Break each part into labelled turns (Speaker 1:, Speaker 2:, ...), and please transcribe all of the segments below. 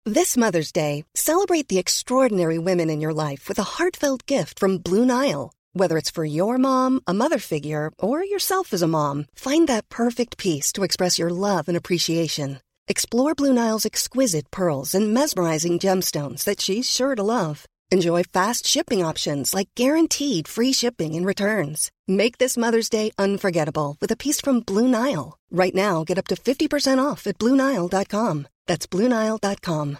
Speaker 1: This Mother's Day, celebrate the extraordinary women in your life with a heartfelt gift from Blue Nile. Whether it's for your mom, a mother figure, or yourself as a mom, find that perfect piece to express your love and appreciation. Explore Blue Nile's exquisite pearls and mesmerizing gemstones that she's sure to love. Enjoy fast shipping options like guaranteed free shipping and returns. Make this Mother's Day unforgettable with a piece from Blue Nile. Right now, get up to 50% off at BlueNile.com. That's BlueNile.com.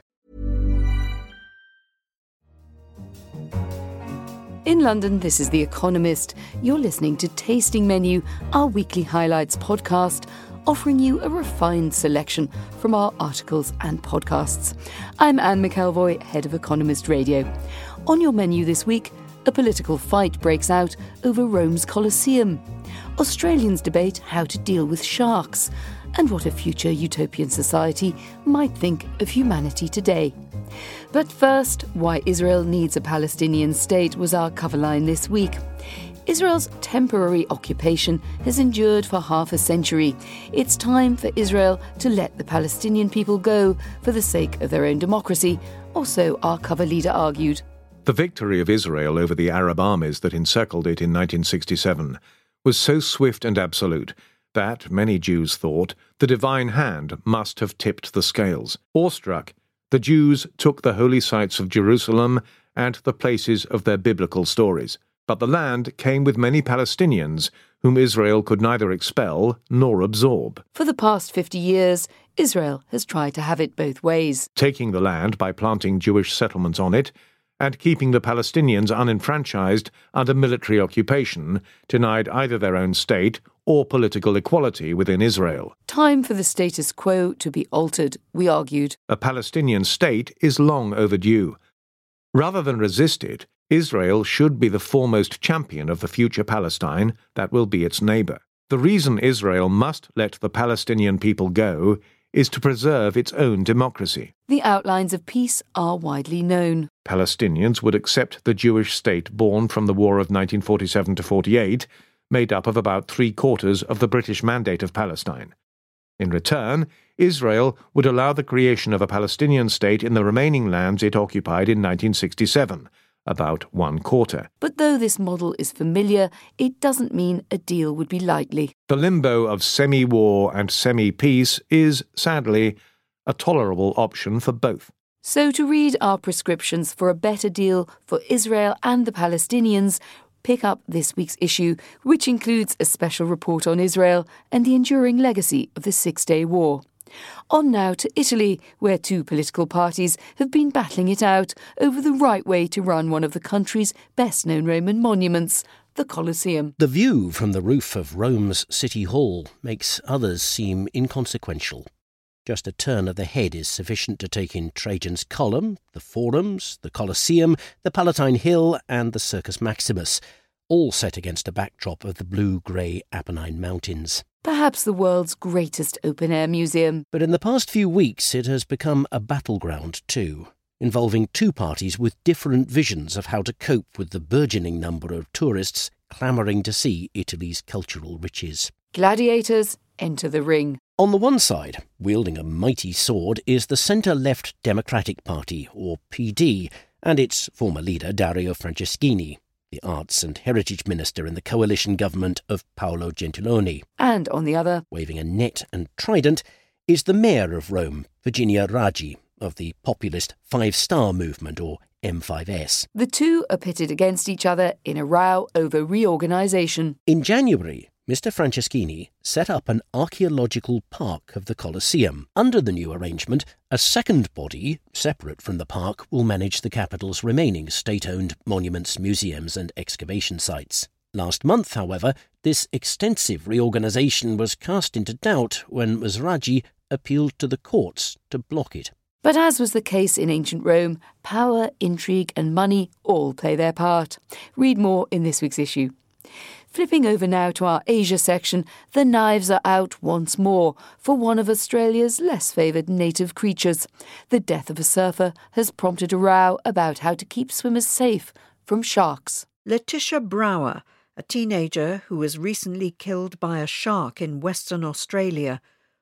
Speaker 2: In London, this is The Economist. You're listening to Tasting Menu, our weekly highlights podcast, offering you a refined selection from our articles and podcasts. I'm Anne McElvoy, head of Economist Radio. On your menu this week, a political fight breaks out over Rome's Colosseum. Australians debate how to deal with sharks and what a future utopian society might think of humanity today. But first, why Israel needs a Palestinian state was our cover line this week. Israel's temporary occupation has endured for half a century. It's time for Israel to let the Palestinian people go for the sake of their own democracy, or so our cover leader argued.
Speaker 3: The victory of Israel over the Arab armies that encircled it in 1967 was so swift and absolute that, many Jews thought, the divine hand must have tipped the scales. Awestruck, the Jews took the holy sites of Jerusalem and the places of their biblical stories. But the land came with many Palestinians whom Israel could neither expel nor absorb.
Speaker 2: For the past 50 years, Israel has tried to have it both ways.
Speaker 3: Taking the land by planting Jewish settlements on it, and keeping the Palestinians unenfranchised under military occupation, denied either their own state or political equality within Israel.
Speaker 2: Time for the status quo to be altered, we argued.
Speaker 3: A Palestinian state is long overdue. Rather than resist it, Israel should be the foremost champion of the future Palestine that will be its neighbour. The reason Israel must let the Palestinian people go is to preserve its own democracy.
Speaker 2: The outlines of peace are widely known.
Speaker 3: Palestinians would accept the Jewish state born from the War of 1947 to 48, made up of about 3/4 of the British Mandate of Palestine. In return, Israel would allow the creation of a Palestinian state in the remaining lands it occupied in 1967, about 1/4.
Speaker 2: But though this model is familiar, it doesn't mean a deal would be likely.
Speaker 3: The limbo of semi-war and semi-peace is, sadly, a tolerable option for both.
Speaker 2: So to read our prescriptions for a better deal for Israel and the Palestinians, pick up this week's issue, which includes a special report on Israel and the enduring legacy of the Six-Day War. On now to Italy, where two political parties have been battling it out over the right way to run one of the country's best-known Roman monuments, the Colosseum.
Speaker 4: The view from the roof of Rome's City Hall makes others seem inconsequential. Just a turn of the head is sufficient to take in Trajan's Column, the Forums, the Colosseum, the Palatine Hill and the Circus Maximus, all set against a backdrop of the blue-grey Apennine Mountains.
Speaker 2: Perhaps the world's greatest open-air museum.
Speaker 4: But in the past few weeks it has become a battleground too, involving two parties with different visions of how to cope with the burgeoning number of tourists clamouring to see Italy's cultural riches.
Speaker 2: Gladiators enter the ring.
Speaker 4: On the one side, wielding a mighty sword, is the centre-left Democratic Party, or PD, and its former leader Dario Franceschini, the Arts and Heritage Minister in the coalition government of Paolo Gentiloni.
Speaker 2: And on the other,
Speaker 4: waving a net and trident, is the Mayor of Rome, Virginia Raggi, of the populist Five Star Movement, or M5S.
Speaker 2: The two are pitted against each other in a row over reorganisation.
Speaker 4: In January, Mr. Franceschini set up an archaeological park of the Colosseum. Under the new arrangement, a second body, separate from the park, will manage the capital's remaining state-owned monuments, museums and excavation sites. Last month, however, this extensive reorganisation was cast into doubt when Ms. Raggi appealed to the courts to block it.
Speaker 2: But as was the case in ancient Rome, power, intrigue and money all play their part. Read more in this week's issue. Flipping over now to our Asia section, the knives are out once more for one of Australia's less favoured native creatures. The death of a surfer has prompted a row about how to keep swimmers safe from sharks.
Speaker 5: Letitia Brower, a teenager who was recently killed by a shark in Western Australia,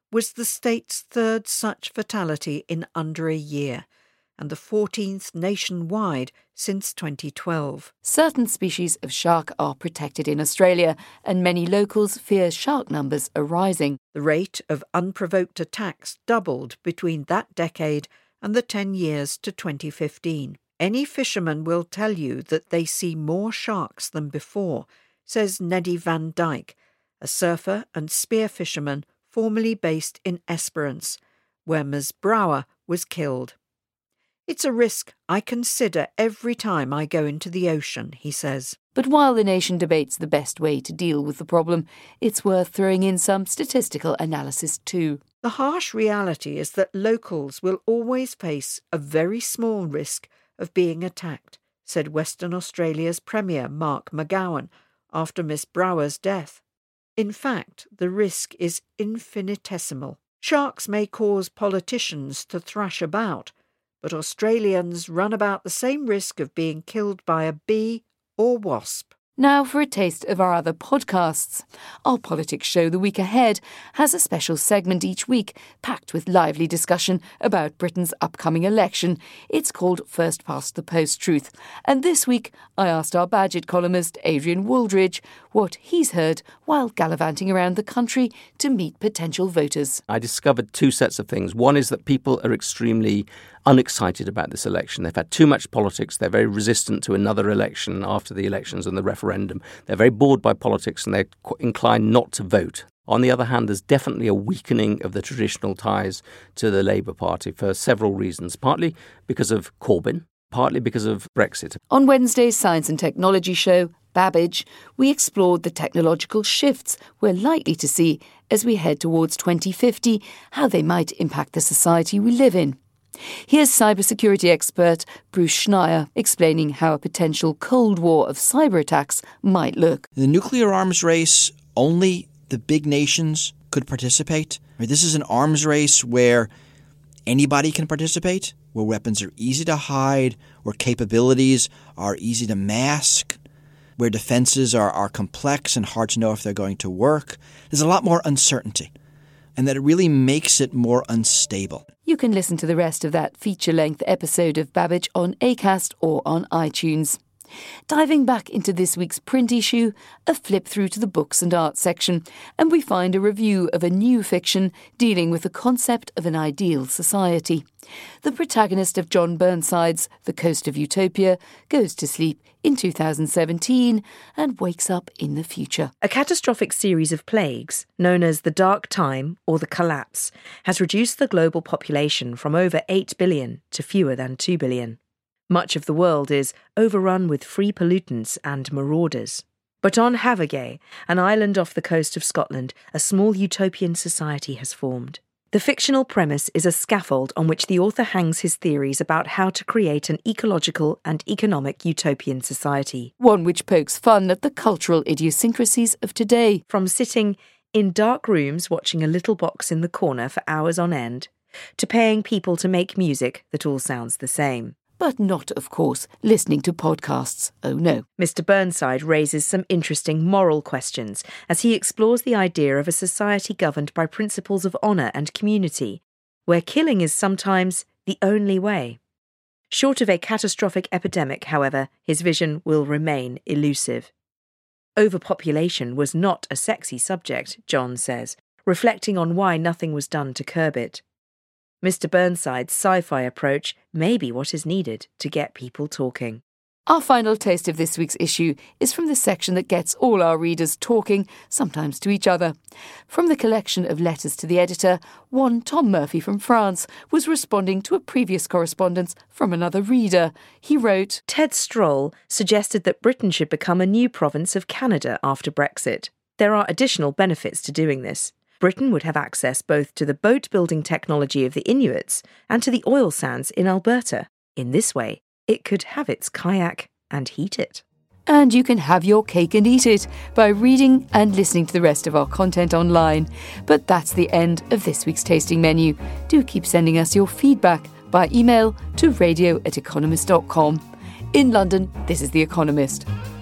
Speaker 5: was the state's third such fatality in under a year, and the 14th nationwide since 2012.
Speaker 2: Certain species of shark are protected in Australia, and many locals fear shark numbers are rising.
Speaker 5: The rate of unprovoked attacks doubled between that decade and the 10 years to 2015. Any fisherman will tell you that they see more sharks than before, says Neddy Van Dyke, a surfer and spear fisherman formerly based in Esperance, where Ms. Brouwer was killed. It's a risk I consider every time I go into the ocean, he says.
Speaker 2: But while the nation debates the best way to deal with the problem, it's worth throwing in some statistical analysis too.
Speaker 5: The harsh reality is that locals will always face a very small risk of being attacked, said Western Australia's Premier Mark McGowan after Miss Brouwer's death. In fact, the risk is infinitesimal. Sharks may cause politicians to thrash about, but Australians run about the same risk of being killed by a bee or wasp.
Speaker 2: Now for a taste of our other podcasts. Our politics show The Week Ahead has a special segment each week packed with lively discussion about Britain's upcoming election. It's called First Past the Post Truth. And this week I asked our Badgett columnist Adrian Wooldridge what he's heard while gallivanting around the country to meet potential voters.
Speaker 6: I discovered two sets of things. One is that people are extremely unexcited about this election. They've had too much politics. They're very resistant to another election after the elections and the referendum. They're very bored by politics and they're inclined not to vote. On the other hand, there's definitely a weakening of the traditional ties to the Labour Party for several reasons, partly because of Corbyn, partly because of Brexit.
Speaker 2: On Wednesday's Science and Technology show, Babbage, we explored the technological shifts we're likely to see as we head towards 2050, how they might impact the society we live in. Here's cybersecurity expert Bruce Schneier explaining how a potential Cold War of cyber attacks might look.
Speaker 7: In the nuclear arms race, only the big nations could participate. This is an arms race where anybody can participate, where weapons are easy to hide, where capabilities are easy to mask, where defenses are complex and hard to know if they're going to work. There's a lot more uncertainty, and that it really makes it more unstable.
Speaker 2: You can listen to the rest of that feature-length episode of Babbage on Acast or on iTunes. Diving back into this week's print issue, a flip through to the books and art section, and we find a review of a new fiction dealing with the concept of an ideal society. The protagonist of John Burnside's The Coast of Utopia goes to sleep in 2017 and wakes up in the future.
Speaker 8: A catastrophic series of plagues, known as the Dark Time or the Collapse, has reduced the global population from over 8 billion to fewer than 2 billion. Much of the world is overrun with free pollutants and marauders. But on Havagay, an island off the coast of Scotland, a small utopian society has formed. The fictional premise is a scaffold on which the author hangs his theories about how to create an ecological and economic utopian society.
Speaker 2: One which pokes fun at the cultural idiosyncrasies of today.
Speaker 8: From sitting in dark rooms watching a little box in the corner for hours on end, to paying people to make music that all sounds the same.
Speaker 2: But not, of course, listening to podcasts. Oh no.
Speaker 8: Mr. Burnside raises some interesting moral questions as he explores the idea of a society governed by principles of honour and community, where killing is sometimes the only way. Short of a catastrophic epidemic, however, his vision will remain elusive. Overpopulation was not a sexy subject, John says, reflecting on why nothing was done to curb it. Mr. Burnside's sci-fi approach may be what is needed to get people talking.
Speaker 2: Our final taste of this week's issue is from the section that gets all our readers talking, sometimes to each other. From the collection of letters to the editor, one Tom Murphy from France was responding to a previous correspondence from another reader. He wrote,
Speaker 8: Ted Stroll suggested that Britain should become a new province of Canada after Brexit. There are additional benefits to doing this. Britain would have access both to the boat-building technology of the Inuits and to the oil sands in Alberta. In this way, it could have its kayak and heat it.
Speaker 2: And you can have your cake and eat it by reading and listening to the rest of our content online. But that's the end of this week's tasting menu. Do keep sending us your feedback by email to radio@economist.com. In London, this is The Economist.